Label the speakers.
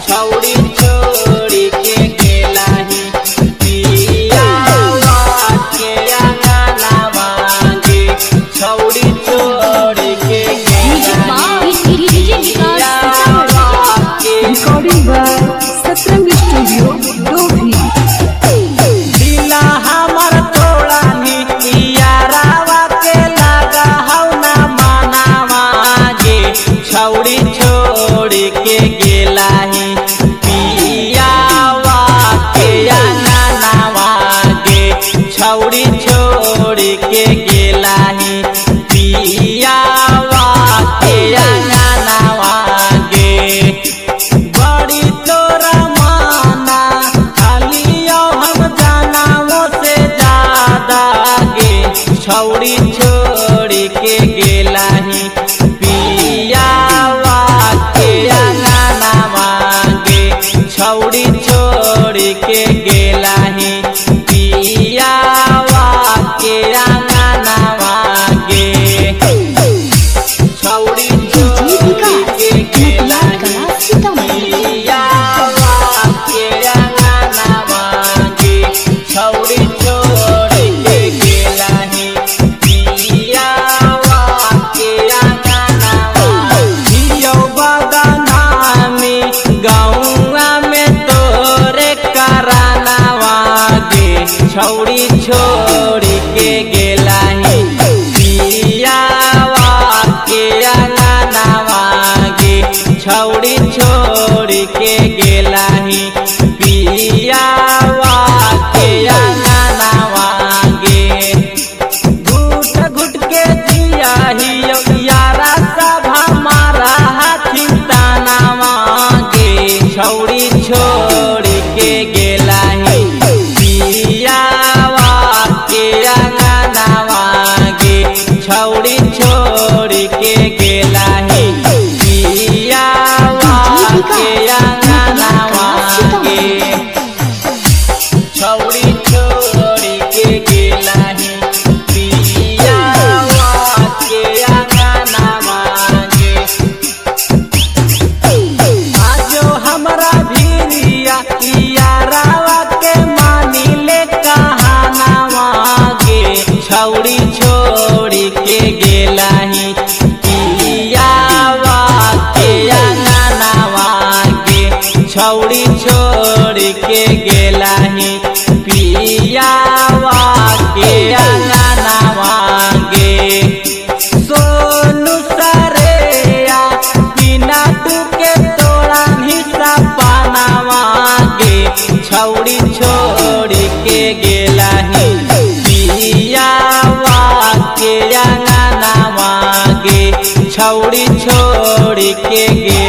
Speaker 1: छौड़ी छोड़ी के गेलाही पियावा के अंगनावा गे छौड़ी छोड़ी के
Speaker 2: recording by Satrang studio Dobhi.
Speaker 1: दिला हमर तोड़ा यारावा के लगा हौ ना मानावा गे छौड़ी छोड़ी के गेलाही पियावा के अंगनावा गे छौड़ी छोड़ी के गेलाही पियावा के अंगनावा गे बड़ी तोरा माना खालियो हम जानाओ से ज्यादा गे छौड़ी छोड़ी के गेलाही पियावा के अंगनावा गे छौड़ी छोड़ी के गेलाही पियावा के अंगनावा गे छौड़ी छोड़ी के गेलाही पियावा के अंगनावा गे छौड़ी छोड़ी के गेलाही पियावा के अंगनावा जियो बदनामी गौआ में तोरे करानावा गे छौड़ी छोड़ी के गेलाही पियावा के अंगनावा गे छौड़ी छोड़ी के गेलाही पियावा के अंगनावा गे घुट घुट के जियाही यारा सब हमारा हाथिन तानावा गे छौड़ी छोड़ी के गेलाही पियावा के अंगनावा गे छौड़ी छोड़ी के गेलाही पियावा के अंगनावा गे छौड़ी छोड़ी के गेलाही पियावा के अंगनावा गे आजो हमरा भिरिया यारावा के मानी ले कहानावा गे छौड़ी छोड़ी के गेलाही पियावा के अंगनावा गे छौड़ी छोड़ी के गेलाही पियावा के अंगनावा गे सोनू सरेया बिना टूके तोड़ा हिस्सा पानावा गे छौड़ी छोड़ी के गेलाही पियावा के अंगनावा गे छौड़ी छोड़ी के